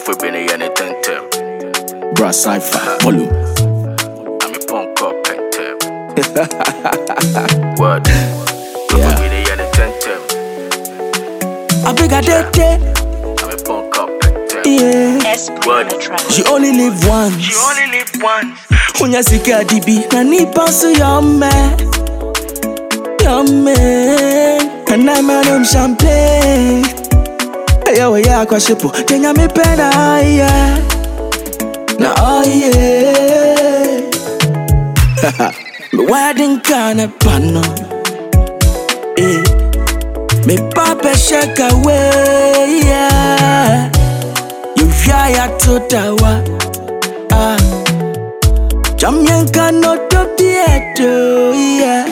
for being anything tell. Brass Cypher, volume. I'm a punk up and tell. What? Yeah. For being anything tell. I beg I did it. I'm a punk up and tell. Yeah. What? You only live once. You only live once. When you see DB, na ni pass your man. Your man. And I'm on champagne. Yo, yeah, kwashipo. Tenya me pena, yeah. Na oh yeah. Me wedding kana pano. Eh. Me papa shake away, yeah. You ya totawa. Ah. Jamyanka no to bieto, yeah.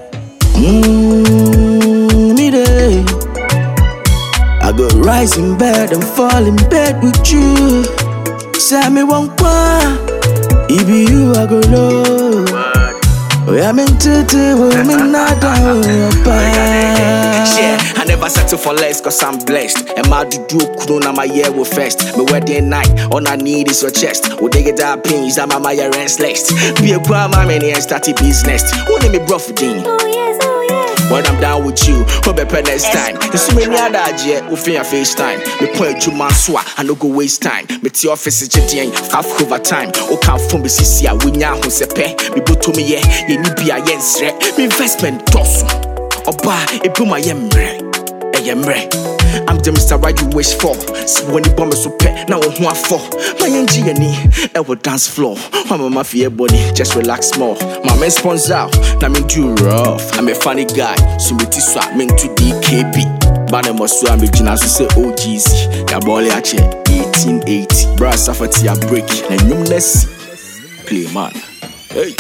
Me day. I go rise in bed and fall in bed with you. Say me one kwa, it be you I go low. We are meant to do, we mean not down. Yeah, I never settle for less cause I'm blessed. And my do kuno my year will fest. My wedding night, all I need is your chest. Oh, they get that pins that my year ends last. Be a grandma man and start a business. Who name me bro for ding? When I'm down with you, hope better next time. There's so many other ideas who fear FaceTime. Me point you man swa, I no go waste time. Me the office is jetting half over time. O come from the CC, I win ya who se pe. Me buto me ye ni be a yensre. Me investment toss. Oba, it be my yemre. I'm the Mr. Right you wish for. So when the bomb is so pet, now who are for? My engineer, ever dance floor. I'm a mafia body, just relax more. My main sponsor, now me do rough. I'm a funny guy, so me swap me to DKB. Banner must I'm a genius to say OGZ. Kabole ache 1880. Brass Safety a break, and you let's play man. Hey.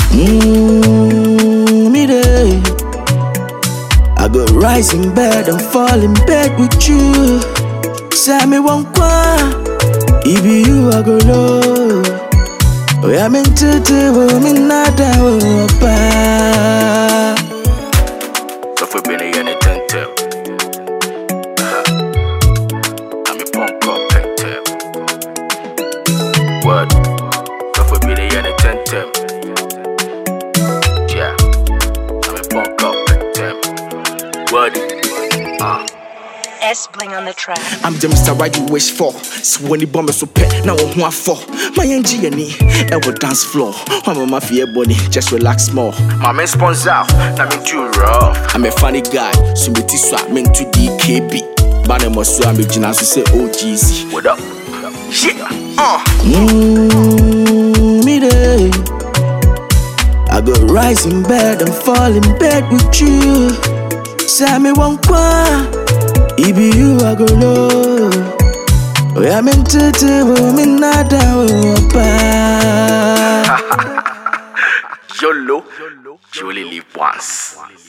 Me day. I go rise in bed and fall in bed with you. Say me one kwa, it be you I go low. We are meant to do, we mean not down. So for being anything tell. I'm a punk up and tell. What? So for being anything tell. Yeah. I'm a punk up and tell. What? S-Bling on the track. I'm the Mr. Right you wish for. So when the bomb is so pet, now who are for? My engineer, ever dance floor. I'm a mafia body, just relax more. My main sponsor, now me too rough. I'm a funny guy, so me swap me to DKB. Banner must I'm a genius to say OGZ. What up? Yeah. Me day. I go rise in bed and fall in bed with you. Say me one kwa, it be you I go low. We are meant to do, we mean not down. YOLO, you only live once.